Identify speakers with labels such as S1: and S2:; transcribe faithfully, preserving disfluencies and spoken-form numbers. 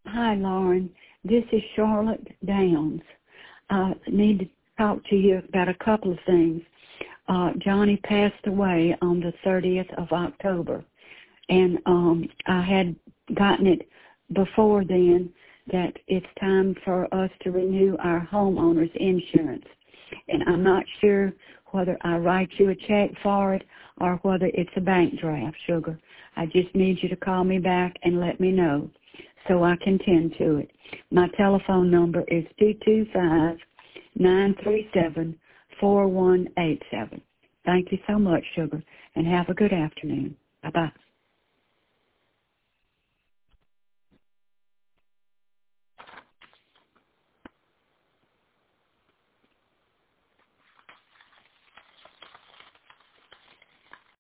S1: Hi, Lauren. This is Charlotte Downs. I need to talk to you about a couple of things. Uh, Johnny passed away on the thirtieth of October, and um, I had gotten it before then that it's time for us to renew our homeowner's insurance. And I'm not sure whether I write you a check for it or whether it's a bank draft, sugar. I just need you to call me back and let me know so I can tend to it. My telephone number is two two five, nine three seven, four one eight seven. Thank you so much, sugar, and have a good afternoon. Bye-bye.